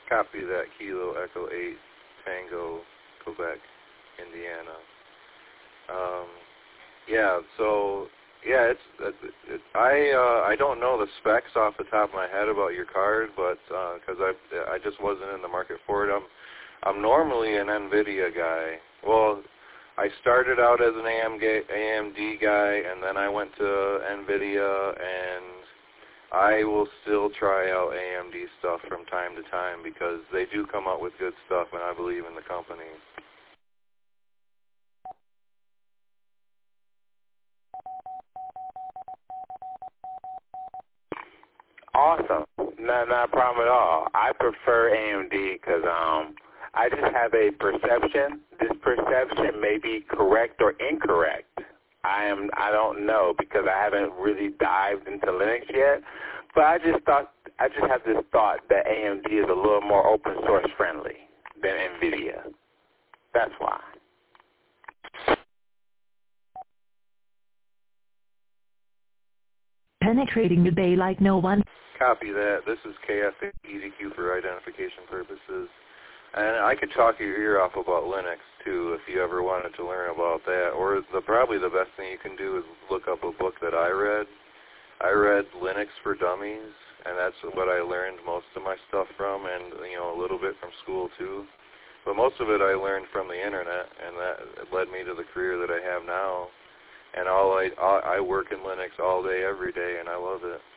Copy that. Kilo Echo 8 Tango, Quebec, Indiana. Yeah. So yeah, I don't know the specs off the top of my head about your card, but because I just wasn't in the market for it. I'm normally an NVIDIA guy. Well, I started out as an AMD guy, and then I went to NVIDIA, and I will still try out AMD stuff from time to time because they do come out with good stuff, and I believe in the company. Awesome. Not a problem at all. I prefer AMD because I just have a perception. This perception may be correct or incorrect. I don't know because I haven't really dived into Linux yet. But I just have this thought that AMD is a little more open source friendly than NVIDIA. That's why. Penetrating the bay like no one. Copy that. This is KFA EZQ for identification purposes. And I could talk your ear off about Linux, too, if you ever wanted to learn about that. Or probably the best thing you can do is look up a book that I read. I read Linux for Dummies, and that's what I learned most of my stuff from, and, a little bit from school, too. But most of it I learned from the Internet, and that led me to the career that I have now. And I work in Linux all day, every day, and I love it.